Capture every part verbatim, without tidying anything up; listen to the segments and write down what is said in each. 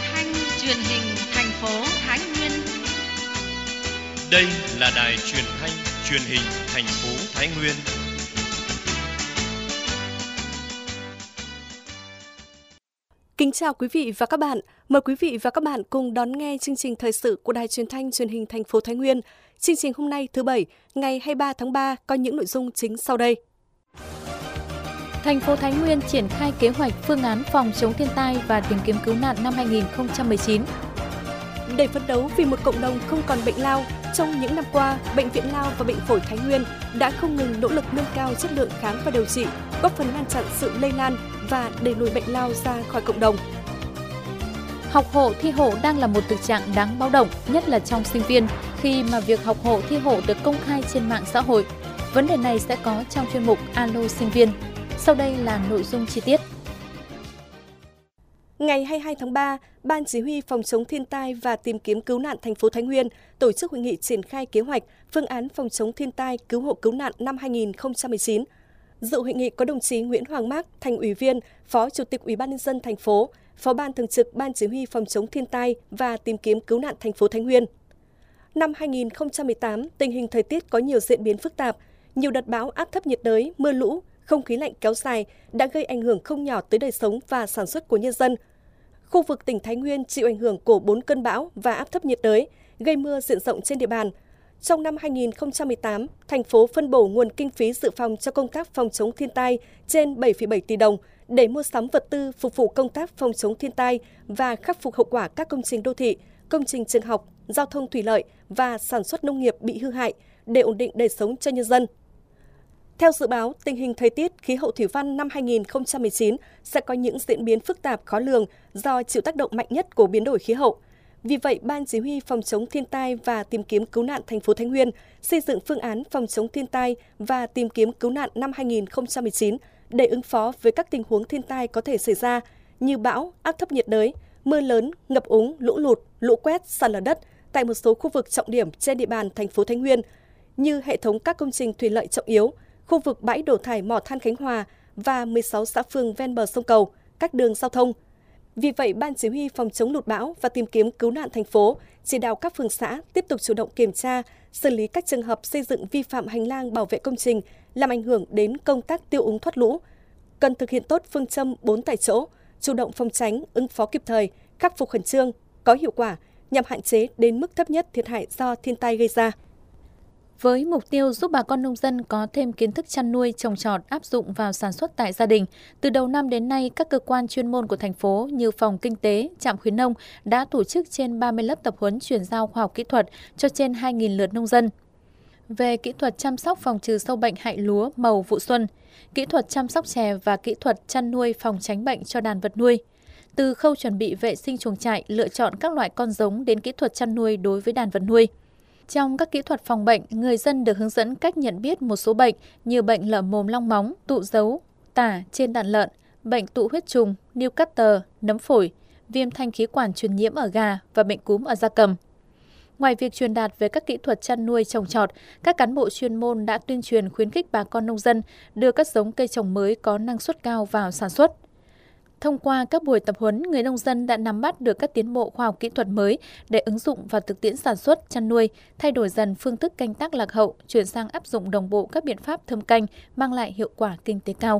thanh truyền hình thành phố Thái Nguyên. Đây là đài truyền thanh truyền hình thành phố Thái Nguyên. Kính chào quý vị và các bạn. Mời quý vị và các bạn cùng đón nghe chương trình thời sự của đài truyền thanh truyền hình thành phố Thái Nguyên. Chương trình hôm nay thứ Bảy, ngày hai mươi ba tháng ba có những nội dung chính sau đây. Thành phố Thái Nguyên triển khai kế hoạch phương án phòng chống thiên tai và tìm kiếm cứu nạn năm hai nghìn không trăm mười chín. Để phấn đấu vì một cộng đồng không còn bệnh lao, trong những năm qua, Bệnh viện Lao và Bệnh phổi Thái Nguyên đã không ngừng nỗ lực nâng cao chất lượng khám và điều trị, góp phần ngăn chặn sự lây lan và đẩy lùi bệnh lao ra khỏi cộng đồng. Học hộ thi hộ đang là một thực trạng đáng báo động, nhất là trong sinh viên, khi mà việc học hộ thi hộ được công khai trên mạng xã hội. Vấn đề này sẽ có trong chuyên mục Alo Sinh viên. Sau đây là nội dung chi tiết. Ngày hai mươi hai tháng ba, Ban Chỉ huy Phòng chống thiên tai và tìm kiếm cứu nạn thành phố Thái Nguyên tổ chức hội nghị triển khai kế hoạch phương án phòng chống thiên tai cứu hộ cứu nạn năm hai nghìn không trăm mười chín. Dự hội nghị có đồng chí Nguyễn Hoàng Mác, Thành ủy viên, Phó Chủ tịch Ủy ban nhân dân thành phố, Phó Ban Thường trực Ban Chỉ huy Phòng chống thiên tai và tìm kiếm cứu nạn thành phố Thái Nguyên. Năm hai nghìn không trăm mười tám, tình hình thời tiết có nhiều diễn biến phức tạp, nhiều đợt bão áp thấp nhiệt đới, mưa lũ, không khí lạnh kéo dài đã gây ảnh hưởng không nhỏ tới đời sống và sản xuất của nhân dân. Khu vực tỉnh Thái Nguyên chịu ảnh hưởng của bốn cơn bão và áp thấp nhiệt đới, gây mưa diện rộng trên địa bàn. Trong năm hai nghìn không trăm mười tám, thành phố phân bổ nguồn kinh phí dự phòng cho công tác phòng chống thiên tai trên bảy phẩy bảy tỷ đồng để mua sắm vật tư phục vụ công tác phòng chống thiên tai và khắc phục hậu quả các công trình đô thị, công trình trường học, giao thông thủy lợi và sản xuất nông nghiệp bị hư hại để ổn định đời sống cho nhân dân. Theo dự báo, tình hình thời tiết, khí hậu thủy văn năm hai nghìn không trăm mười chín sẽ có những diễn biến phức tạp khó lường do chịu tác động mạnh nhất của biến đổi khí hậu. Vì vậy, Ban Chỉ huy Phòng chống thiên tai và tìm kiếm cứu nạn thành phố Thái Nguyên xây dựng phương án phòng chống thiên tai và tìm kiếm cứu nạn năm hai nghìn không trăm mười chín để ứng phó với các tình huống thiên tai có thể xảy ra như bão, áp thấp nhiệt đới, mưa lớn, ngập úng, lũ lụt, lũ quét, sạt lở đất tại một số khu vực trọng điểm trên địa bàn thành phố Thái Nguyên như hệ thống các công trình thủy lợi trọng yếu, khu vực bãi đổ thải mỏ than Khánh Hòa và mười sáu xã phường ven bờ sông Cầu, các đường giao thông. Vì vậy, Ban Chỉ huy Phòng chống lụt bão và tìm kiếm cứu nạn thành phố chỉ đạo các phường xã tiếp tục chủ động kiểm tra, xử lý các trường hợp xây dựng vi phạm hành lang bảo vệ công trình làm ảnh hưởng đến công tác tiêu úng thoát lũ. Cần thực hiện tốt phương châm bốn tại chỗ, chủ động phòng tránh, ứng phó kịp thời, khắc phục khẩn trương, có hiệu quả nhằm hạn chế đến mức thấp nhất thiệt hại do thiên tai gây ra. Với mục tiêu giúp bà con nông dân có thêm kiến thức chăn nuôi, trồng trọt áp dụng vào sản xuất tại gia đình, từ đầu năm đến nay, các cơ quan chuyên môn của thành phố như Phòng Kinh tế, Trạm khuyến nông đã tổ chức trên ba mươi lớp tập huấn chuyển giao khoa học kỹ thuật cho trên hai nghìn lượt nông dân. Về kỹ thuật chăm sóc phòng trừ sâu bệnh hại lúa màu vụ xuân, kỹ thuật chăm sóc chè và kỹ thuật chăn nuôi phòng tránh bệnh cho đàn vật nuôi. Từ khâu chuẩn bị vệ sinh chuồng trại, lựa chọn các loại con giống đến kỹ thuật chăn nuôi đối với đàn vật nuôi. Trong các kỹ thuật phòng bệnh, người dân được hướng dẫn cách nhận biết một số bệnh như bệnh lở mồm long móng, tụ dấu, tả trên đàn lợn, bệnh tụ huyết trùng, Newcastle, nấm phổi, viêm thanh khí quản truyền nhiễm ở gà và bệnh cúm ở gia cầm. Ngoài việc truyền đạt về các kỹ thuật chăn nuôi trồng trọt, các cán bộ chuyên môn đã tuyên truyền khuyến khích bà con nông dân đưa các giống cây trồng mới có năng suất cao vào sản xuất. Thông qua các buổi tập huấn, người nông dân đã nắm bắt được các tiến bộ khoa học kỹ thuật mới để ứng dụng vào thực tiễn sản xuất, chăn nuôi, thay đổi dần phương thức canh tác lạc hậu, chuyển sang áp dụng đồng bộ các biện pháp thâm canh, mang lại hiệu quả kinh tế cao.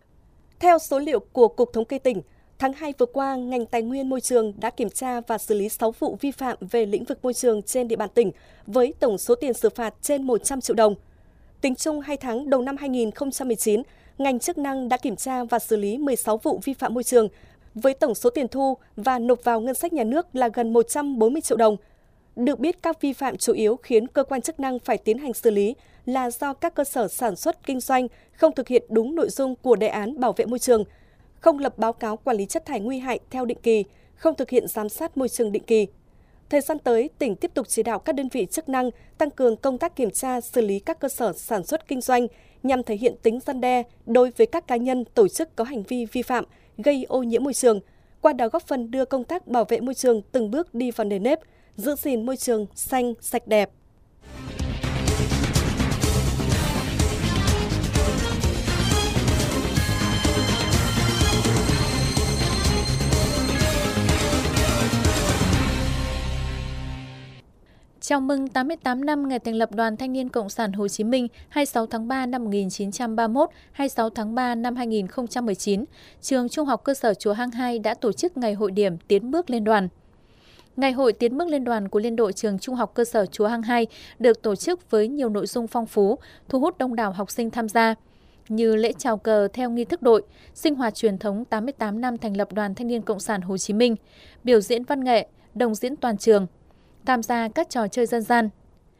Theo số liệu của Cục Thống kê tỉnh, tháng hai vừa qua, ngành Tài nguyên Môi trường đã kiểm tra và xử lý sáu vụ vi phạm về lĩnh vực môi trường trên địa bàn tỉnh với tổng số tiền xử phạt trên một trăm triệu đồng. Tính chung hai tháng đầu năm hai nghìn không trăm mười chín, ngành chức năng đã kiểm tra và xử lý mười sáu vụ vi phạm môi trường với tổng số tiền thu và nộp vào ngân sách nhà nước là gần một trăm bốn mươi triệu đồng. Được biết, các vi phạm chủ yếu khiến cơ quan chức năng phải tiến hành xử lý là do các cơ sở sản xuất kinh doanh không thực hiện đúng nội dung của đề án bảo vệ môi trường, không lập báo cáo quản lý chất thải nguy hại theo định kỳ, không thực hiện giám sát môi trường định kỳ. Thời gian tới, tỉnh tiếp tục chỉ đạo các đơn vị chức năng tăng cường công tác kiểm tra, xử lý các cơ sở sản xuất kinh doanh nhằm thể hiện tính răn đe đối với các cá nhân, tổ chức có hành vi vi phạm, gây ô nhiễm môi trường, qua đó góp phần đưa công tác bảo vệ môi trường từng bước đi vào nền nếp, giữ gìn môi trường xanh, sạch đẹp. Chào mừng tám mươi tám năm ngày thành lập Đoàn Thanh niên Cộng sản Hồ Chí Minh hai mươi sáu tháng ba năm một nghìn chín trăm ba mươi mốt, hai mươi sáu tháng ba năm hai nghìn không trăm mười chín, trường Trung học cơ sở Chùa Hang hai đã tổ chức ngày hội điểm tiến bước lên đoàn. Ngày hội tiến bước lên đoàn của Liên đội trường Trung học cơ sở Chùa Hang hai được tổ chức với nhiều nội dung phong phú, thu hút đông đảo học sinh tham gia, như lễ chào cờ theo nghi thức đội, sinh hoạt truyền thống tám mươi tám năm thành lập Đoàn Thanh niên Cộng sản Hồ Chí Minh, biểu diễn văn nghệ, đồng diễn toàn trường, tham gia các trò chơi dân gian.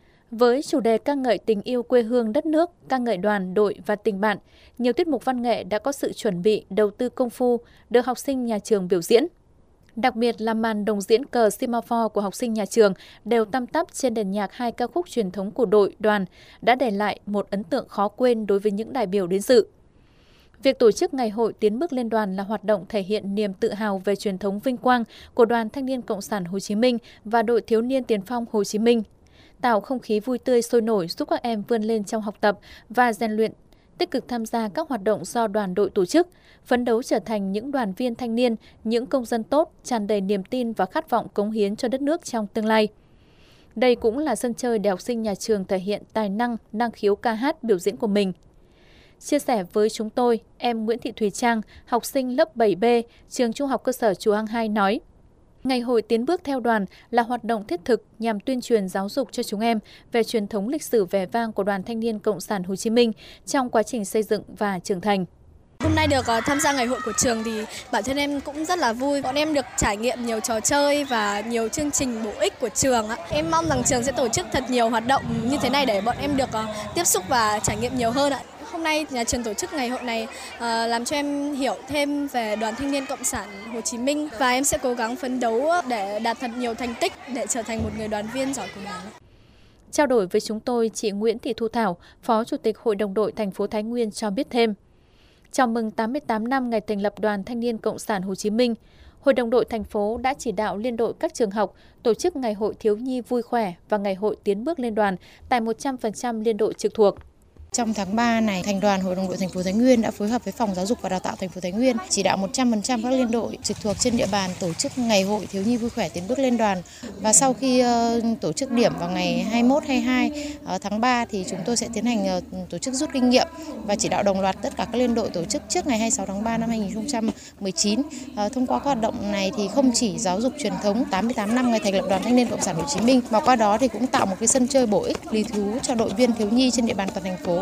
Với chủ đề ca ngợi tình yêu quê hương đất nước, ca ngợi đoàn, đội và tình bạn, nhiều tiết mục văn nghệ đã có sự chuẩn bị, đầu tư công phu, được học sinh nhà trường biểu diễn. Đặc biệt là màn đồng diễn cờ semaphore của học sinh nhà trường đều tăm tắp trên nền nhạc hai ca khúc truyền thống của đội, đoàn đã để lại một ấn tượng khó quên đối với những đại biểu đến dự. Việc tổ chức Ngày hội tiến bước lên đoàn là hoạt động thể hiện niềm tự hào về truyền thống vinh quang của Đoàn Thanh niên Cộng sản Hồ Chí Minh và Đội Thiếu niên Tiền phong Hồ Chí Minh, tạo không khí vui tươi sôi nổi giúp các em vươn lên trong học tập và rèn luyện, tích cực tham gia các hoạt động do đoàn đội tổ chức, phấn đấu trở thành những đoàn viên thanh niên, những công dân tốt, tràn đầy niềm tin và khát vọng cống hiến cho đất nước trong tương lai. Đây cũng là sân chơi để học sinh nhà trường thể hiện tài năng, năng khiếu ca hát, biểu diễn của mình. Chia sẻ với chúng tôi, em Nguyễn Thị Thùy Trang, học sinh lớp bảy B, trường Trung học cơ sở Chùa Hang hai nói: Ngày hội tiến bước theo đoàn là hoạt động thiết thực nhằm tuyên truyền giáo dục cho chúng em về truyền thống lịch sử vẻ vang của Đoàn Thanh niên Cộng sản Hồ Chí Minh trong quá trình xây dựng và trưởng thành. Hôm nay được uh, tham gia ngày hội của trường thì bản thân em cũng rất là vui. Bọn em được trải nghiệm nhiều trò chơi và nhiều chương trình bổ ích của trường. Em mong rằng trường sẽ tổ chức thật nhiều hoạt động như thế này để bọn em được uh, tiếp xúc và trải nghiệm nhiều hơn ạ. Hôm nay nhà trường tổ chức ngày hội này uh, làm cho em hiểu thêm về Đoàn Thanh niên Cộng sản Hồ Chí Minh và em sẽ cố gắng phấn đấu để đạt thật nhiều thành tích để trở thành một người đoàn viên giỏi của Đảng. Trao đổi với chúng tôi, chị Nguyễn Thị Thu Thảo, Phó Chủ tịch Hội đồng đội thành phố Thái Nguyên cho biết thêm. Chào mừng tám mươi tám năm ngày thành lập Đoàn Thanh niên Cộng sản Hồ Chí Minh, Hội đồng đội thành phố đã chỉ đạo liên đội các trường học tổ chức Ngày hội thiếu nhi vui khỏe và Ngày hội tiến bước lên đoàn tại một trăm phần trăm liên đội trực thuộc. Trong tháng ba này, Thành đoàn Hội đồng đội thành phố Thái Nguyên đã phối hợp với Phòng Giáo dục và Đào tạo thành phố Thái Nguyên chỉ đạo một trăm phần trăm các liên đội trực thuộc trên địa bàn tổ chức Ngày hội thiếu nhi vui khỏe tiến bước lên đoàn. Và sau khi uh, tổ chức điểm vào ngày hai mươi mốt, hai mươi hai uh, tháng ba thì chúng tôi sẽ tiến hành uh, tổ chức rút kinh nghiệm và chỉ đạo đồng loạt tất cả các liên đội tổ chức trước ngày hai mươi sáu tháng ba năm hai nghìn không trăm mười chín. Uh, thông qua các hoạt động này thì không chỉ giáo dục truyền thống tám mươi tám năm ngày thành lập Đoàn Thanh niên Cộng sản Hồ Chí Minh mà qua đó thì cũng tạo một cái sân chơi bổ ích, lý thú cho đội viên thiếu nhi trên địa bàn toàn thành phố.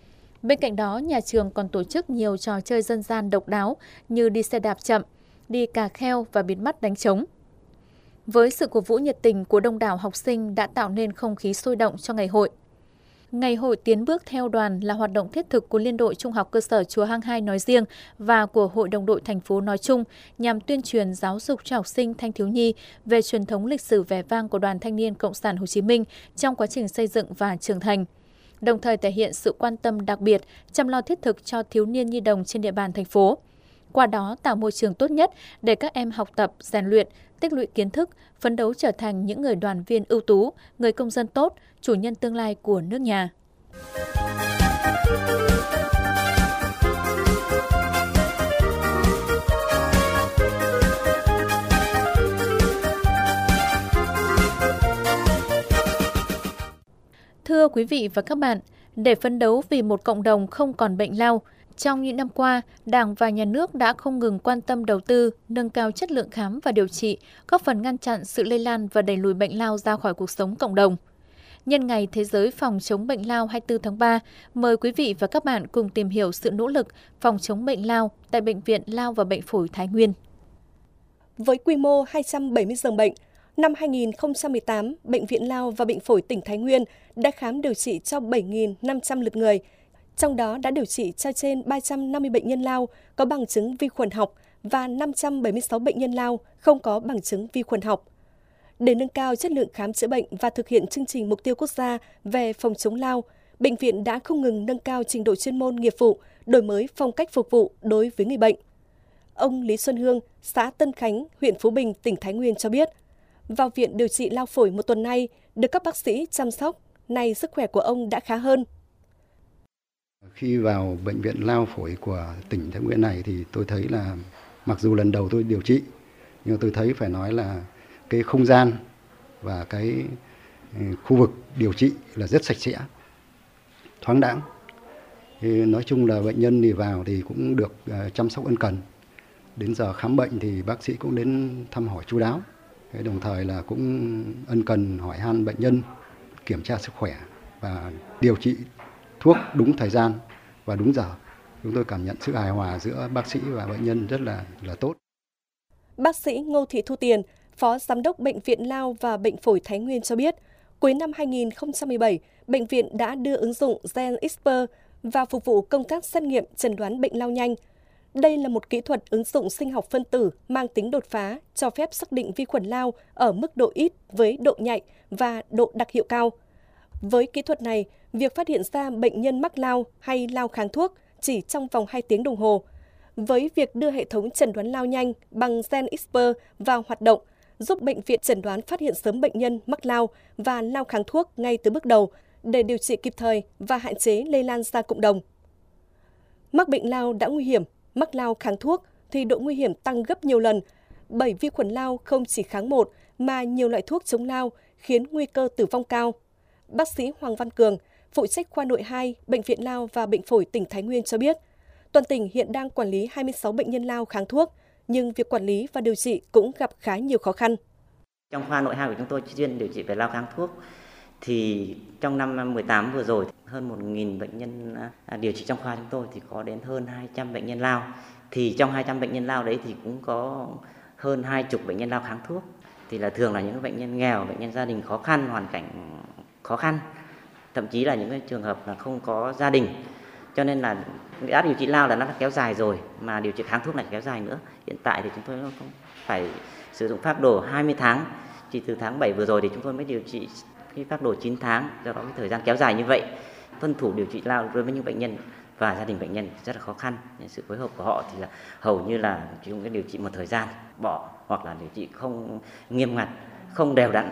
Bên cạnh đó, nhà trường còn tổ chức nhiều trò chơi dân gian độc đáo như đi xe đạp chậm, đi cà kheo và bịt mắt đánh trống. Với sự cổ vũ nhiệt tình của đông đảo học sinh đã tạo nên không khí sôi động cho ngày hội. Ngày hội tiến bước theo đoàn là hoạt động thiết thực của Liên đội Trung học cơ sở Chùa Hang hai nói riêng và của Hội đồng đội thành phố nói chung nhằm tuyên truyền giáo dục cho học sinh thanh thiếu nhi về truyền thống lịch sử vẻ vang của Đoàn Thanh niên Cộng sản Hồ Chí Minh trong quá trình xây dựng và trưởng thành, đồng thời thể hiện sự quan tâm đặc biệt, chăm lo thiết thực cho thiếu niên nhi đồng trên địa bàn thành phố. Qua đó tạo môi trường tốt nhất để các em học tập, rèn luyện, tích lũy kiến thức, phấn đấu trở thành những người đoàn viên ưu tú, người công dân tốt, chủ nhân tương lai của nước nhà. Thưa quý vị và các bạn, để phấn đấu vì một cộng đồng không còn bệnh lao, trong những năm qua, Đảng và Nhà nước đã không ngừng quan tâm đầu tư, nâng cao chất lượng khám và điều trị, góp phần ngăn chặn sự lây lan và đẩy lùi bệnh lao ra khỏi cuộc sống cộng đồng. Nhân ngày Thế giới phòng chống bệnh lao hai mươi tư tháng ba, mời quý vị và các bạn cùng tìm hiểu sự nỗ lực phòng chống bệnh lao tại Bệnh viện Lao và Bệnh phổi Thái Nguyên. Với quy mô hai trăm bảy mươi giường bệnh, năm hai nghìn không trăm mười tám, Bệnh viện Lao và Bệnh phổi tỉnh Thái Nguyên đã khám điều trị cho bảy nghìn năm trăm lượt người, trong đó đã điều trị cho trên ba trăm năm mươi bệnh nhân lao có bằng chứng vi khuẩn học và năm trăm bảy mươi sáu bệnh nhân lao không có bằng chứng vi khuẩn học. Để nâng cao chất lượng khám chữa bệnh và thực hiện chương trình mục tiêu quốc gia về phòng chống lao, bệnh viện đã không ngừng nâng cao trình độ chuyên môn nghiệp vụ, đổi mới phong cách phục vụ đối với người bệnh. Ông Lý Xuân Hương, xã Tân Khánh, huyện Phú Bình, tỉnh Thái Nguyên cho biết, vào viện điều trị lao phổi một tuần nay, được các bác sĩ chăm sóc, nay sức khỏe của ông đã khá hơn. Khi vào bệnh viện lao phổi của tỉnh Thái Nguyên này thì tôi thấy là mặc dù lần đầu tôi điều trị, nhưng tôi thấy phải nói là cái không gian và cái khu vực điều trị là rất sạch sẽ, thoáng đãng. Thì nói chung là bệnh nhân thì vào thì cũng được chăm sóc ân cần. Đến giờ khám bệnh thì bác sĩ cũng đến thăm hỏi chu đáo. Đồng thời là cũng ân cần hỏi han bệnh nhân, kiểm tra sức khỏe và điều trị thuốc đúng thời gian và đúng giờ. Chúng tôi cảm nhận sự hài hòa giữa bác sĩ và bệnh nhân rất là là tốt. Bác sĩ Ngô Thị Thu Tiền, Phó Giám đốc Bệnh viện Lao và Bệnh phổi Thái Nguyên cho biết, cuối năm hai nghìn không trăm mười bảy, bệnh viện đã đưa ứng dụng GenXpert vào phục vụ công tác xét nghiệm chẩn đoán bệnh lao nhanh. Đây là một kỹ thuật ứng dụng sinh học phân tử mang tính đột phá, cho phép xác định vi khuẩn lao ở mức độ ít với độ nhạy và độ đặc hiệu cao. Với kỹ thuật này, việc phát hiện ra bệnh nhân mắc lao hay lao kháng thuốc chỉ trong vòng hai tiếng đồng hồ. Với việc đưa hệ thống chẩn đoán lao nhanh bằng GenXpert vào hoạt động, giúp bệnh viện chẩn đoán phát hiện sớm bệnh nhân mắc lao và lao kháng thuốc ngay từ bước đầu để điều trị kịp thời và hạn chế lây lan ra cộng đồng. Mắc bệnh lao đã nguy hiểm, mắc lao kháng thuốc thì độ nguy hiểm tăng gấp nhiều lần, bởi vi khuẩn lao không chỉ kháng một mà nhiều loại thuốc chống lao khiến nguy cơ tử vong cao. Bác sĩ Hoàng Văn Cường, phụ trách khoa nội hai, Bệnh viện Lao và Bệnh phổi tỉnh Thái Nguyên cho biết, toàn tỉnh hiện đang quản lý hai mươi sáu bệnh nhân lao kháng thuốc, nhưng việc quản lý và điều trị cũng gặp khá nhiều khó khăn. Trong khoa nội hai của chúng tôi chuyên điều trị về lao kháng thuốc, thì trong năm mười tám vừa rồi, hơn một nghìn bệnh nhân điều trị trong khoa chúng tôi thì có đến hơn hai trăm bệnh nhân lao. Thì trong hai trăm bệnh nhân lao đấy thì cũng có hơn hai chục bệnh nhân lao kháng thuốc. Thì là thường là những bệnh nhân nghèo, bệnh nhân gia đình khó khăn, hoàn cảnh khó khăn, thậm chí là những cái trường hợp là không có gia đình. Cho nên là đã điều trị lao là nó đã kéo dài rồi, mà điều trị kháng thuốc lại kéo dài nữa. Hiện tại thì chúng tôi không phải sử dụng phác đồ hai mươi tháng, chỉ từ tháng bảy vừa rồi thì chúng tôi mới điều trị cái phác đồ chín tháng, do đó cái thời gian kéo dài như vậy. Tuân thủ điều trị lao đối với những bệnh nhân và gia đình bệnh nhân rất là khó khăn. Sự phối hợp của họ thì là hầu như là chúng cái điều trị một thời gian bỏ, hoặc là điều trị không nghiêm ngặt, không đều đặn.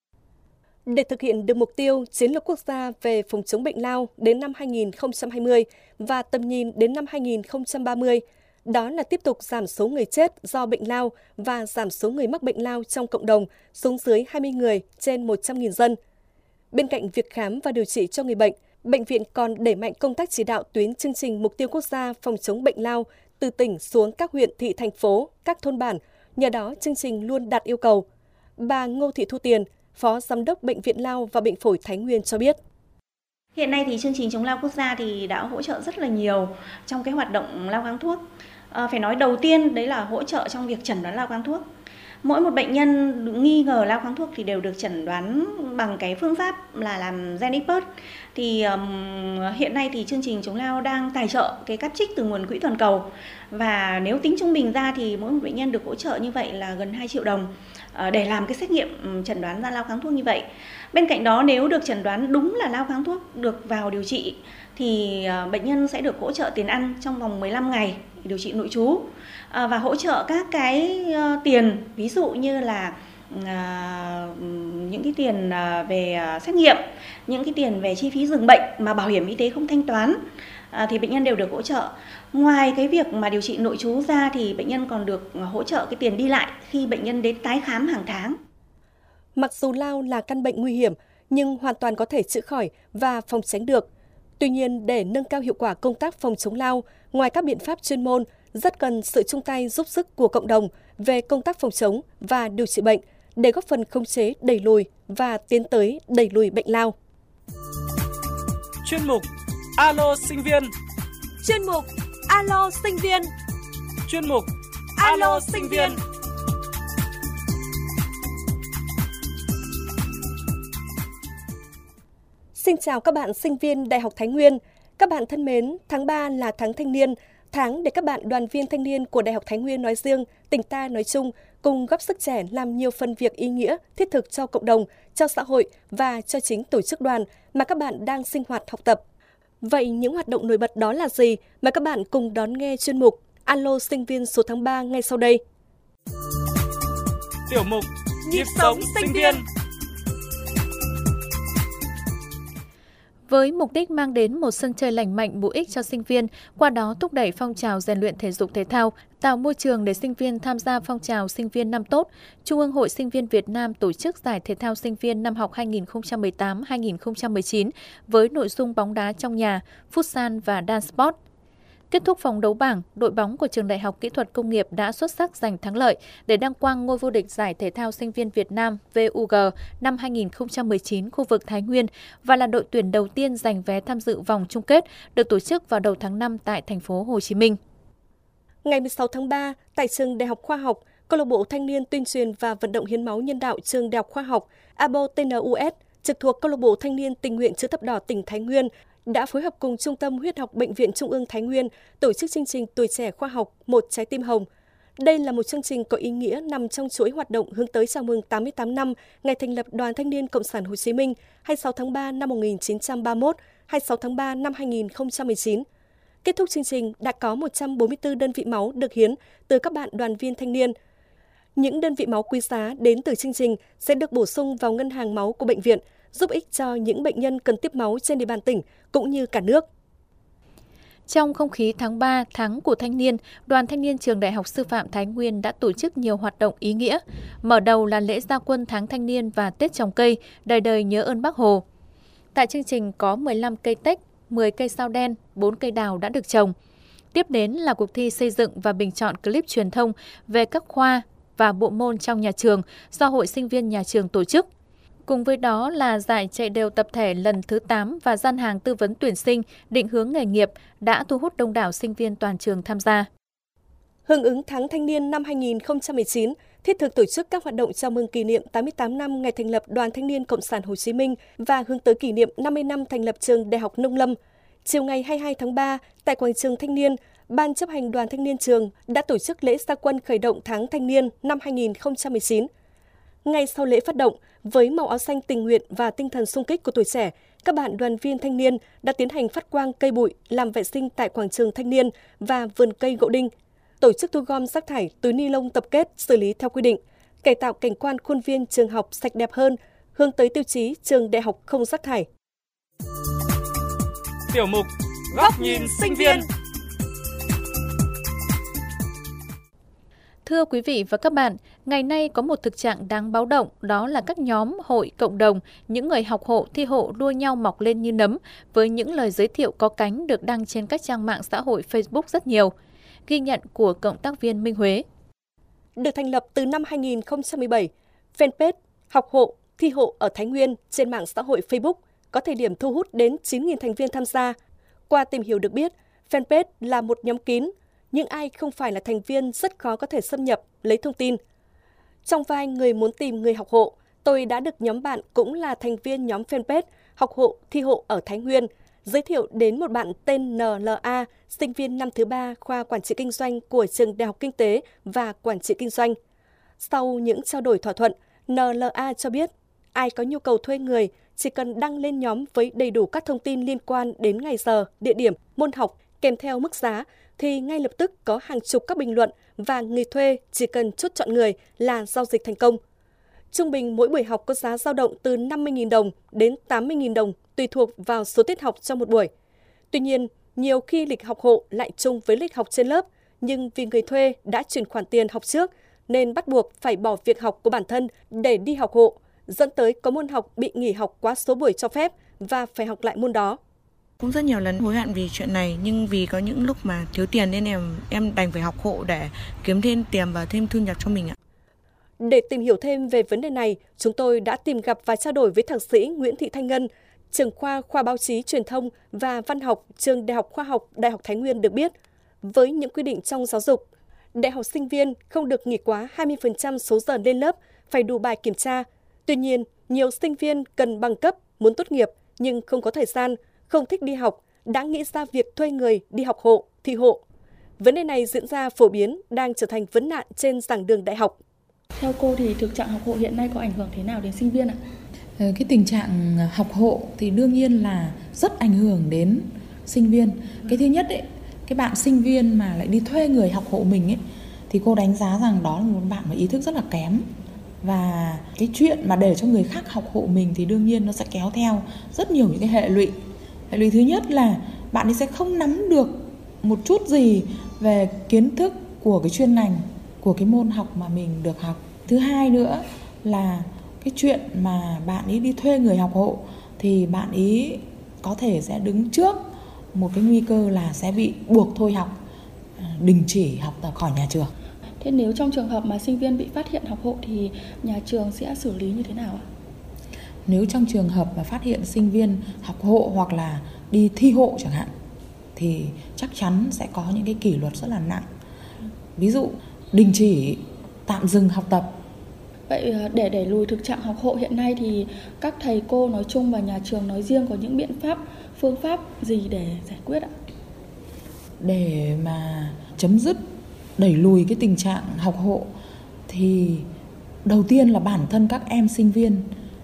Để thực hiện được mục tiêu chiến lược quốc gia về phòng chống bệnh lao đến năm hai nghìn không trăm hai mươi và tầm nhìn đến năm hai nghìn không trăm ba mươi, đó là tiếp tục giảm số người chết do bệnh lao và giảm số người mắc bệnh lao trong cộng đồng xuống dưới hai mươi người trên một trăm nghìn dân. Bên cạnh việc khám và điều trị cho người bệnh, bệnh viện còn đẩy mạnh công tác chỉ đạo tuyến chương trình mục tiêu quốc gia phòng chống bệnh lao từ tỉnh xuống các huyện, thị, thành phố, các thôn bản. Nhờ đó, chương trình luôn đạt yêu cầu. Bà Ngô Thị Thu Tiền, Phó Giám đốc Bệnh viện Lao và Bệnh phổi Thái Nguyên cho biết. Hiện nay thì chương trình chống lao quốc gia thì đã hỗ trợ rất là nhiều trong cái hoạt động lao kháng thuốc. À, phải nói đầu tiên đấy là hỗ trợ trong việc chẩn đoán lao kháng thuốc. Mỗi một bệnh nhân nghi ngờ lao kháng thuốc thì đều được chẩn đoán bằng cái phương pháp là làm GenXpert. Thì um, hiện nay thì chương trình chống lao đang tài trợ cái cắt trích từ nguồn quỹ toàn cầu, và nếu tính trung bình ra thì mỗi một bệnh nhân được hỗ trợ như vậy là gần hai triệu đồng uh, để làm cái xét nghiệm chẩn đoán ra lao kháng thuốc như vậy. Bên cạnh đó, nếu được chẩn đoán đúng là lao kháng thuốc được vào điều trị thì uh, bệnh nhân sẽ được hỗ trợ tiền ăn trong vòng mười lăm ngày điều trị nội trú, à, và hỗ trợ các cái uh, tiền, ví dụ như là uh, những cái tiền uh, về uh, xét nghiệm, những cái tiền về chi phí giường bệnh mà bảo hiểm y tế không thanh toán, uh, thì bệnh nhân đều được hỗ trợ. Ngoài cái việc mà điều trị nội trú ra thì bệnh nhân còn được hỗ trợ cái tiền đi lại khi bệnh nhân đến tái khám hàng tháng. Mặc dù lao là căn bệnh nguy hiểm nhưng hoàn toàn có thể chữa khỏi và phòng tránh được. Tuy nhiên, để nâng cao hiệu quả công tác phòng chống lao, ngoài các biện pháp chuyên môn, rất cần sự chung tay giúp sức của cộng đồng về công tác phòng chống và điều trị bệnh để góp phần khống chế, đẩy lùi và tiến tới đẩy lùi bệnh lao. Chuyên mục Alo sinh viên. Chuyên mục Alo sinh viên. Chuyên mục Alo sinh viên. Xin chào các bạn sinh viên Đại học Thái Nguyên. Các bạn thân mến, tháng ba là tháng thanh niên, tháng để các bạn đoàn viên thanh niên của Đại học Thái Nguyên nói riêng, tỉnh ta nói chung, cùng góp sức trẻ làm nhiều phần việc ý nghĩa, thiết thực cho cộng đồng, cho xã hội và cho chính tổ chức đoàn mà các bạn đang sinh hoạt học tập. Vậy những hoạt động nổi bật đó là gì? Mời các bạn cùng đón nghe chuyên mục Alo sinh viên số tháng ba ngay sau đây. Tiểu mục Nhịp sống sinh viên. với mục đích mang đến một sân chơi lành mạnh bổ ích cho sinh viên, qua đó thúc đẩy phong trào rèn luyện thể dục thể thao, tạo môi trường để sinh viên tham gia phong trào sinh viên năm tốt. Trung ương Hội Sinh viên Việt Nam tổ chức giải thể thao sinh viên năm học hai nghìn không trăm mười tám hai nghìn không trăm mười chín với nội dung bóng đá trong nhà, futsal và dance sport. Kết thúc vòng đấu bảng, đội bóng của Trường Đại học Kỹ thuật Công nghiệp đã xuất sắc giành thắng lợi để đăng quang ngôi vô địch giải thể thao sinh viên Việt Nam vê u giê năm hai nghìn không trăm mười chín khu vực Thái Nguyên và là đội tuyển đầu tiên giành vé tham dự vòng chung kết được tổ chức vào đầu tháng năm tại thành phố Hồ Chí Minh. Ngày mười sáu tháng ba, tại Trường Đại học Khoa học, Câu lạc bộ Thanh niên tuyên truyền và vận động hiến máu nhân đạo Trường Đại học Khoa học a bê o tê en u ét trực thuộc Câu lạc bộ Thanh niên tình nguyện chữ thập đỏ tỉnh Thái Nguyên đã phối hợp cùng Trung tâm Huyết học Bệnh viện Trung ương Thái Nguyên tổ chức chương trình Tuổi trẻ khoa học Một trái tim hồng. Đây là một chương trình có ý nghĩa nằm trong chuỗi hoạt động hướng tới chào mừng tám mươi tám năm ngày thành lập Đoàn Thanh niên Cộng sản Hồ Chí Minh hai mươi sáu tháng ba năm một nghìn chín trăm ba mươi mốt, hai mươi sáu tháng ba năm hai nghìn không trăm mười chín. Kết thúc chương trình đã có một trăm bốn mươi tư đơn vị máu được hiến từ các bạn đoàn viên thanh niên. Những đơn vị máu quý giá đến từ chương trình sẽ được bổ sung vào ngân hàng máu của bệnh viện, giúp ích cho những bệnh nhân cần tiếp máu trên địa bàn tỉnh cũng như cả nước. Trong không khí tháng ba, tháng của thanh niên, Đoàn Thanh niên Trường Đại học Sư phạm Thái Nguyên đã tổ chức nhiều hoạt động ý nghĩa. Mở đầu là lễ ra quân tháng thanh niên và Tết trồng cây, đời đời nhớ ơn Bác Hồ. Tại chương trình có mười lăm cây tách, mười cây sao đen, bốn cây đào đã được trồng. Tiếp đến là cuộc thi xây dựng và bình chọn clip truyền thông về các khoa và bộ môn trong nhà trường do Hội Sinh viên Nhà trường tổ chức. Cùng với đó là giải chạy đều tập thể lần thứ tám và gian hàng tư vấn tuyển sinh, định hướng nghề nghiệp đã thu hút đông đảo sinh viên toàn trường tham gia. Hưởng ứng tháng thanh niên năm hai nghìn không trăm mười chín, thiết thực tổ chức các hoạt động chào mừng kỷ niệm tám mươi tám năm ngày thành lập Đoàn Thanh niên Cộng sản Hồ Chí Minh và hướng tới kỷ niệm năm mươi năm thành lập Trường Đại học Nông lâm. Chiều ngày hai mươi hai tháng ba, tại quảng trường Thanh niên, Ban chấp hành Đoàn Thanh niên trường đã tổ chức lễ ra quân khởi động tháng thanh niên năm hai nghìn không trăm mười chín. Ngay sau lễ phát động, với màu áo xanh tình nguyện và tinh thần xung kích của tuổi trẻ, các bạn đoàn viên thanh niên đã tiến hành phát quang cây bụi, làm vệ sinh tại quảng trường Thanh niên và vườn cây gỗ đinh, tổ chức thu gom rác thải, túi ni lông tập kết xử lý theo quy định, cải tạo cảnh quan khuôn viên trường học sạch đẹp hơn, hướng tới tiêu chí trường đại học không rác thải. Tiểu mục Góc nhìn sinh viên. Thưa quý vị và các bạn, ngày nay có một thực trạng đáng báo động, đó là các nhóm, hội, cộng đồng, những người học hộ, thi hộ đua nhau mọc lên như nấm với những lời giới thiệu có cánh được đăng trên các trang mạng xã hội Facebook rất nhiều. Ghi nhận của cộng tác viên Minh Huế. Được thành lập từ năm hai nghìn không trăm mười bảy, fanpage học hộ, thi hộ ở Thái Nguyên trên mạng xã hội Facebook có thời điểm thu hút đến chín nghìn thành viên tham gia. Qua tìm hiểu được biết, fanpage là một nhóm kín, nhưng ai không phải là thành viên rất khó có thể xâm nhập, lấy thông tin. Trong vai người muốn tìm người học hộ, tôi đã được nhóm bạn cũng là thành viên nhóm fanpage học hộ, thi hộ ở Thái Nguyên, giới thiệu đến một bạn tên en lờ a, sinh viên năm thứ ba khoa Quản trị Kinh doanh của Trường Đại học Kinh tế và Quản trị Kinh doanh. Sau những trao đổi thỏa thuận, en lờ a cho biết ai có nhu cầu thuê người chỉ cần đăng lên nhóm với đầy đủ các thông tin liên quan đến ngày giờ, địa điểm, môn học kèm theo mức giá, thì ngay lập tức có hàng chục các bình luận và người thuê chỉ cần chốt chọn người là giao dịch thành công. Trung bình mỗi buổi học có giá dao động từ năm mươi nghìn đồng đến tám mươi nghìn đồng tùy thuộc vào số tiết học trong một buổi. Tuy nhiên, nhiều khi lịch học hộ lại chung với lịch học trên lớp, nhưng vì người thuê đã chuyển khoản tiền học trước nên bắt buộc phải bỏ việc học của bản thân để đi học hộ, dẫn tới có môn học bị nghỉ học quá số buổi cho phép và phải học lại môn đó. Cũng rất nhiều lần hối hận vì chuyện này, nhưng vì có những lúc mà thiếu tiền nên em em đành phải học hộ để kiếm thêm tiền và thêm thu nhập cho mình ạ. Để tìm hiểu thêm về vấn đề này, chúng tôi đã tìm gặp và trao đổi với thạc sĩ Nguyễn Thị Thanh Ngân, trưởng khoa khoa báo chí truyền thông và văn học Trường Đại học Khoa học Đại học Thái Nguyên được biết, với những quy định trong giáo dục, đại học sinh viên không được nghỉ quá hai mươi phần trăm số giờ lên lớp, phải đủ bài kiểm tra. Tuy nhiên, nhiều sinh viên cần bằng cấp, muốn tốt nghiệp nhưng không có thời gian, không thích đi học, đã nghĩ ra việc thuê người đi học hộ, thi hộ. Vấn đề này diễn ra phổ biến, đang trở thành vấn nạn trên giảng đường đại học. Theo cô thì thực trạng học hộ hiện nay có ảnh hưởng thế nào đến sinh viên ạ? Cái tình trạng học hộ thì đương nhiên là rất ảnh hưởng đến sinh viên. Cái thứ nhất ấy, cái bạn sinh viên mà lại đi thuê người học hộ mình ấy, thì cô đánh giá rằng đó là một bạn mà ý thức rất là kém. Và cái chuyện mà để cho người khác học hộ mình thì đương nhiên nó sẽ kéo theo rất nhiều những cái hệ lụy. Hệ lụy thứ nhất là bạn ấy sẽ không nắm được một chút gì về kiến thức của cái chuyên ngành, của cái môn học mà mình được học. Thứ hai nữa là cái chuyện mà bạn ấy đi thuê người học hộ thì bạn ấy có thể sẽ đứng trước một cái nguy cơ là sẽ bị buộc thôi học, đình chỉ học tập khỏi nhà trường. Thế nếu trong trường hợp mà sinh viên bị phát hiện học hộ thì nhà trường sẽ xử lý như thế nào ạ? Nếu trong trường hợp mà phát hiện sinh viên học hộ hoặc là đi thi hộ chẳng hạn thì chắc chắn sẽ có những cái kỷ luật rất là nặng. Ví dụ đình chỉ, tạm dừng học tập. Vậy để đẩy lùi thực trạng học hộ hiện nay thì các thầy cô nói chung và nhà trường nói riêng có những biện pháp, phương pháp gì để giải quyết ạ? Để mà chấm dứt, đẩy lùi cái tình trạng học hộ thì đầu tiên là bản thân các em sinh viên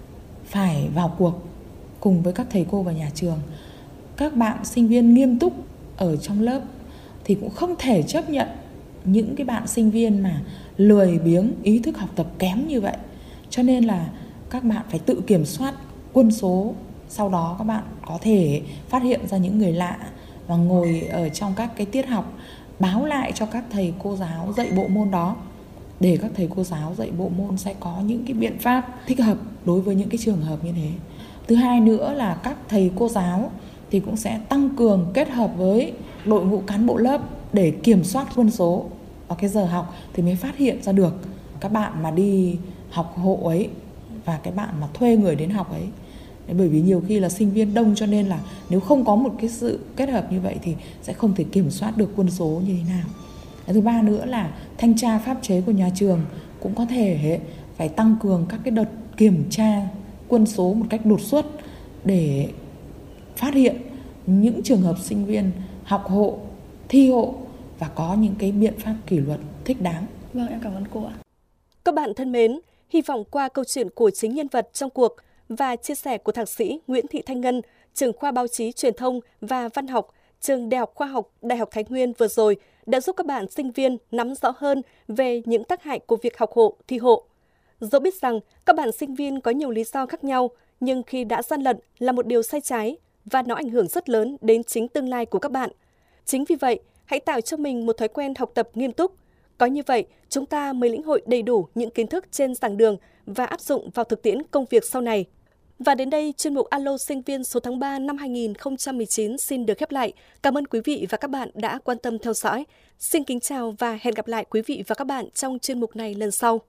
phải vào cuộc cùng với các thầy cô và nhà trường. Các bạn sinh viên nghiêm túc ở trong lớp thì cũng không thể chấp nhận những cái bạn sinh viên mà lười biếng, ý thức học tập kém như vậy. Cho nên là các bạn phải tự kiểm soát quân số. Sau đó các bạn có thể phát hiện ra những người lạ và ngồi ở trong các cái tiết học báo lại cho các thầy cô giáo dạy bộ môn đó, để các thầy cô giáo dạy bộ môn sẽ có những cái biện pháp thích hợp đối với những cái trường hợp như thế. Thứ hai nữa là các thầy cô giáo thì cũng sẽ tăng cường kết hợp với đội ngũ cán bộ lớp để kiểm soát quân số vào cái giờ học thì mới phát hiện ra được các bạn mà đi học hộ ấy và cái bạn mà thuê người đến học ấy. Bởi vì nhiều khi là sinh viên đông cho nên là nếu không có một cái sự kết hợp như vậy thì sẽ không thể kiểm soát được quân số như thế nào. Thứ ba nữa là thanh tra pháp chế của nhà trường cũng có thể phải tăng cường các cái đợt kiểm tra quân số một cách đột xuất để phát hiện những trường hợp sinh viên học hộ, thi hộ và có những cái biện pháp kỷ luật thích đáng. Vâng, em cảm ơn cô ạ. Các bạn thân mến, hy vọng qua câu chuyện của chính nhân vật trong cuộc và chia sẻ của thạc sĩ Nguyễn Thị Thanh Ngân, trưởng khoa báo chí truyền thông và văn học, trường Đại học Khoa học Đại học Thái Nguyên vừa rồi đã giúp các bạn sinh viên nắm rõ hơn về những tác hại của việc học hộ, thi hộ. Dẫu biết rằng các bạn sinh viên có nhiều lý do khác nhau, nhưng khi đã gian lận là một điều sai trái và nó ảnh hưởng rất lớn đến chính tương lai của các bạn. Chính vì vậy, hãy tạo cho mình một thói quen học tập nghiêm túc. Có như vậy, chúng ta mới lĩnh hội đầy đủ những kiến thức trên giảng đường và áp dụng vào thực tiễn công việc sau này. Và đến đây, chuyên mục Alo Sinh viên số tháng ba năm hai nghìn không trăm mười chín xin được khép lại. Cảm ơn quý vị và các bạn đã quan tâm theo dõi. Xin kính chào và hẹn gặp lại quý vị và các bạn trong chuyên mục này lần sau.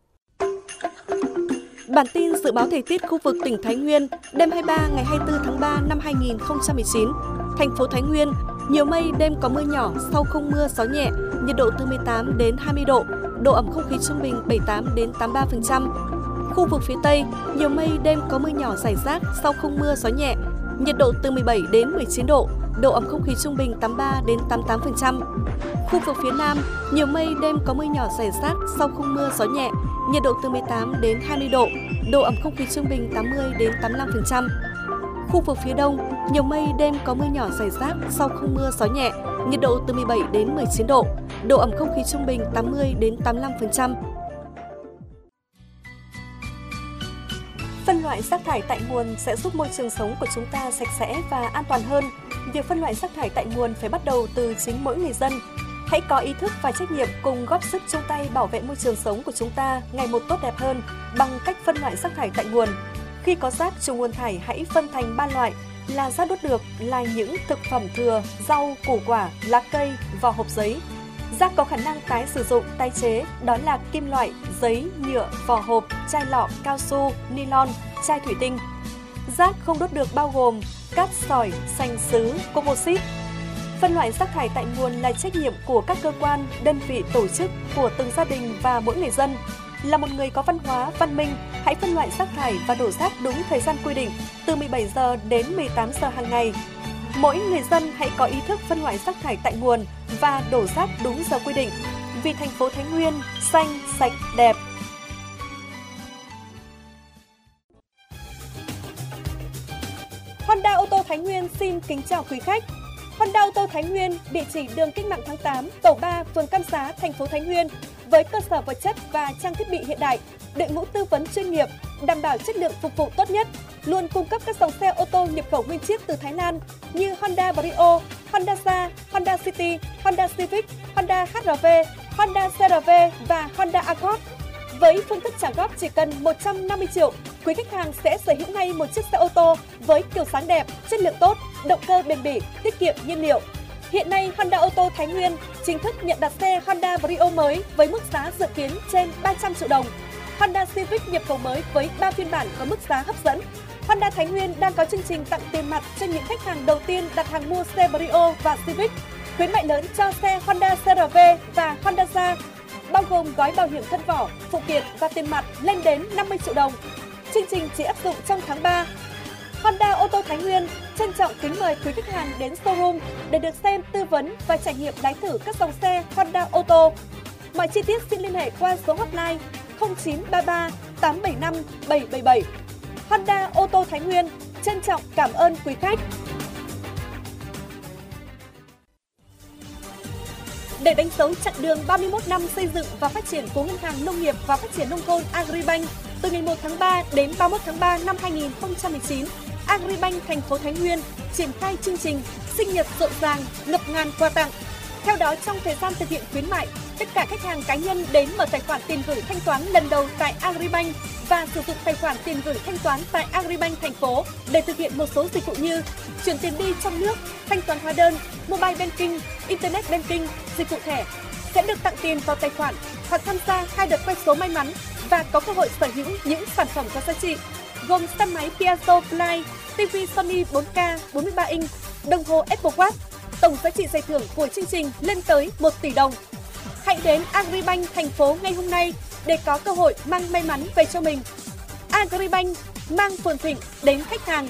Bản tin dự báo thời tiết khu vực tỉnh Thái Nguyên đêm hai mươi ba ngày hai mươi tư tháng ba năm hai nghìn không trăm mười chín. Thành phố Thái Nguyên, nhiều mây, đêm có mưa nhỏ, sau không mưa, gió nhẹ, nhiệt độ từ mười tám đến hai mươi độ, độ ẩm không khí trung bình bảy mươi tám đến tám mươi ba phần trăm. Khu vực phía Tây, nhiều mây, đêm có mưa nhỏ rải rác, sau không mưa, gió nhẹ, nhiệt độ từ mười bảy đến mười chín độ, độ ẩm không khí trung bình tám mươi ba đến tám mươi tám phần trăm. Khu vực phía Nam, nhiều mây, đêm có mưa nhỏ rải rác, sau không mưa, gió nhẹ, nhiệt độ từ mười tám đến hai mươi độ, độ ẩm không khí trung bình tám mươi đến tám mươi lăm phần trăm. Khu vực phía Đông, nhiều mây, đêm có mưa nhỏ rải rác, sau không mưa, gió nhẹ, nhiệt độ từ mười bảy đến mười chín độ, độ ẩm không khí trung bình tám mươi đến tám mươi lăm phần trăm. Phân loại rác thải tại nguồn sẽ giúp môi trường sống của chúng ta sạch sẽ và an toàn hơn. Việc phân loại rác thải tại nguồn phải bắt đầu từ chính mỗi người dân. Hãy có ý thức và trách nhiệm cùng góp sức chung tay bảo vệ môi trường sống của chúng ta ngày một tốt đẹp hơn bằng cách phân loại rác thải tại nguồn. Khi có rác trùng nguồn thải hãy phân thành ba loại là rác đốt được là những thực phẩm thừa, rau, củ quả, lá cây, vỏ hộp giấy. Rác có khả năng tái sử dụng, tái chế đó là kim loại, giấy, nhựa, vỏ hộp, chai lọ, cao su, nylon, chai thủy tinh. Rác không đốt được bao gồm cát sỏi, sành sứ, composite. Phân loại rác thải tại nguồn là trách nhiệm của các cơ quan, đơn vị, tổ chức, của từng gia đình và mỗi người dân. Là một người có văn hóa, văn minh, hãy phân loại rác thải và đổ rác đúng thời gian quy định, từ mười bảy giờ đến mười tám giờ hàng ngày. Mỗi người dân hãy có ý thức phân loại rác thải tại nguồn và đổ rác đúng giờ quy định. Vì thành phố Thái Nguyên xanh, sạch, đẹp. Honda ô tô Thái Nguyên xin kính chào quý khách. Honda ô tô Thái Nguyên, địa chỉ đường Cách mạng tháng tám, tổ ba, phường Cam Giá, thành phố Thái Nguyên với cơ sở vật chất và trang thiết bị hiện đại, đội ngũ tư vấn chuyên nghiệp, đảm bảo chất lượng phục vụ tốt nhất, luôn cung cấp các dòng xe ô tô nhập khẩu nguyên chiếc từ Thái Lan như Honda Brio, Honda Sa, Honda City, Honda Civic, Honda hát rờ vê, Honda xê rờ vê và Honda Accord. Với phương thức trả góp chỉ cần một trăm năm mươi triệu, quý khách hàng sẽ sở hữu ngay một chiếc xe ô tô với kiểu dáng đẹp, chất lượng tốt, động cơ bền bỉ, tiết kiệm nhiên liệu. Hiện nay, Honda ô tô Thái Nguyên chính thức nhận đặt xe Honda Brio mới với mức giá dự kiến trên ba trăm triệu đồng. Honda Civic nhập khẩu mới với ba phiên bản có mức giá hấp dẫn. Honda Thái Nguyên đang có chương trình tặng tiền mặt cho những khách hàng đầu tiên đặt hàng mua xe Brio và Civic. Khuyến mại lớn cho xe Honda xê rờ vê và Honda Sa, bao gồm gói bảo hiểm thân vỏ, phụ kiện và tiền mặt lên đến năm mươi triệu đồng. Chương trình chỉ áp dụng trong tháng ba. Honda ô tô Thái Nguyên trân trọng kính mời quý khách hàng đến showroom để được xem, tư vấn và trải nghiệm lái thử các dòng xe Honda ô tô. Mọi chi tiết xin liên hệ qua số hotline không chín ba ba tám bảy năm bảy bảy bảy. Honda ô tô Thái Nguyên trân trọng cảm ơn quý khách. Để đánh dấu chặng đường ba mươi mốt năm xây dựng và phát triển của Ngân hàng Nông nghiệp và Phát triển Nông thôn Agribank từ ngày một tháng ba đến ba mươi mốt tháng ba năm hai nghìn không trăm mười chín, Agribank thành phố Thái Nguyên triển khai chương trình sinh nhật rộn ràng, ngập ngàn quà tặng. Theo đó, trong thời gian thực hiện khuyến mại, tất cả khách hàng cá nhân đến mở tài khoản tiền gửi thanh toán lần đầu tại Agribank và sử dụng tài khoản tiền gửi thanh toán tại Agribank thành phố để thực hiện một số dịch vụ như chuyển tiền đi trong nước, thanh toán hóa đơn, mobile banking, internet banking, dịch vụ thẻ sẽ được tặng tiền vào tài khoản hoặc tham gia hai đợt quay số may mắn và có cơ hội sở hữu những sản phẩm có giá trị gồm xe máy Piaggio Fly, ti vi Sony bốn K bốn mươi ba inch, đồng hồ Apple Watch. Tổng giá trị giải thưởng của chương trình lên tới một tỷ đồng. Hãy đến Agribank thành phố ngay hôm nay để có cơ hội mang may mắn về cho mình. Agribank mang phồn thịnh đến khách hàng.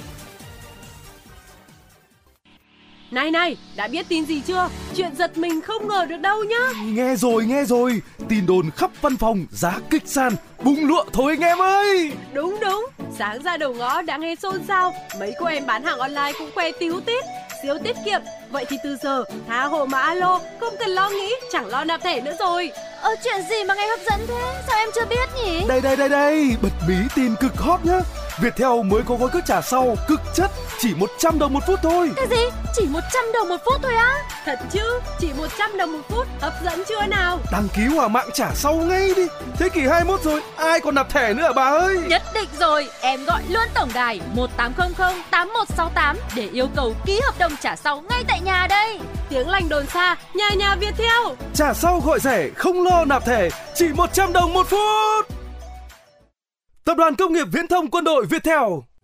Này này, đã biết tin gì chưa? Chuyện giật mình không ngờ được đâu nhá. Nghe rồi, nghe rồi. Tin đồn khắp văn phòng, giá kích sàn, bung lụa thôi anh em ơi. Đúng đúng, sáng ra đầu ngõ đã nghe xôn xao. Mấy cô em bán hàng online cũng khoe tíu tít, siêu tiết kiệm. Vậy thì từ giờ, tha hồ mà alo, không cần lo nghĩ, chẳng lo nạp thẻ nữa rồi. Ờ, chuyện gì mà nghe hấp dẫn thế? Sao em chưa biết nhỉ? Đây đây đây đây, bật mí tin cực hot nhá. Viettel mới có gói cước trả sau cực chất, chỉ một trăm đồng một phút thôi. Cái gì? Chỉ một trăm đồng một phút thôi á? Thật chứ, chỉ một trăm đồng một phút, hấp dẫn chưa nào? Đăng ký Hòa mạng trả sau ngay đi. Thế kỷ hai mươi mốt rồi, ai còn nạp thẻ nữa à bà ơi? Nhất định rồi, em gọi luôn tổng đài một tám không không tám một sáu tám để yêu cầu ký hợp đồng trả sau ngay tại nhà đây. Tiếng lành đồn xa, nhà nhà Viettel. Trả sau gọi rẻ, không lo nạp thẻ, chỉ một trăm đồng một phút. Tập đoàn Công nghiệp Viễn thông Quân đội Viettel.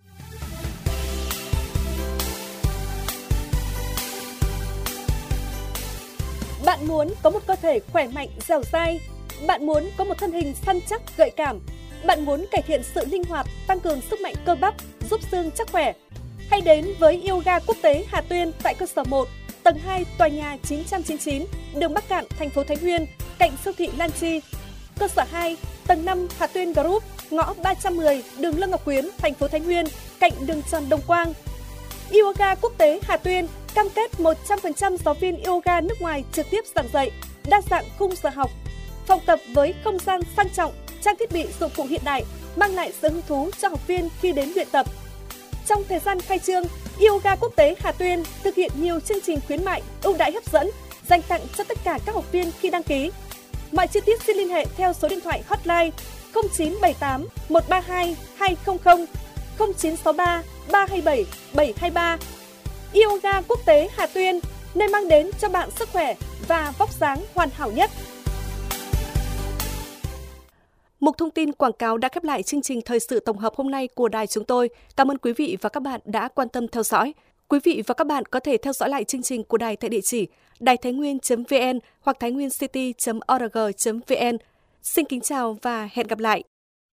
Bạn muốn có một cơ thể khỏe mạnh, dẻo dai. Bạn muốn có một thân hình săn chắc, gợi cảm. Bạn muốn cải thiện sự linh hoạt, tăng cường sức mạnh cơ bắp, giúp xương chắc khỏe. Hãy đến với Yoga Quốc tế Hà Tuyên tại cơ sở một, tầng hai, tòa nhà chín trăm chín mươi chín, đường Bắc Cạn, thành phố Thái Nguyên, cạnh siêu thị Lan Chi. Cơ sở hai, tầng năm, Hà Tuyên Group, ngõ ba trăm mười, đường Lương Ngọc Quyến, thành phố Thái Nguyên, cạnh đường Trần Đồng Quang. Yoga Quốc tế Hà Tuyên cam kết một trăm phần trăm giáo viên yoga nước ngoài trực tiếp giảng dạy, đa dạng khung giờ học, phòng tập với không gian sang trọng, trang thiết bị dụng cụ hiện đại, mang lại sự hứng thú cho học viên khi đến luyện tập. Trong thời gian khai trương, Yoga Quốc tế Hà Tuyên thực hiện nhiều chương trình khuyến mại, ưu đãi hấp dẫn dành tặng cho tất cả các học viên khi đăng ký. Mọi chi tiết xin liên hệ theo số điện thoại hotline không chín bảy tám một ba hai hai không không, không chín sáu ba ba hai bảy bảy hai ba. Yoga Quốc tế Hà Tuyên, nơi mang đến cho bạn sức khỏe và vóc dáng hoàn hảo nhất. Mục thông tin quảng cáo đã khép lại chương trình thời sự tổng hợp hôm nay của đài chúng tôi. Cảm ơn quý vị và các bạn đã quan tâm theo dõi. Quý vị và các bạn có thể theo dõi lại chương trình của đài tại địa chỉ đài thái nguyên chấm vn hoặc thái nguyên city chấm org chấm vn. Xin kính chào và hẹn gặp lại.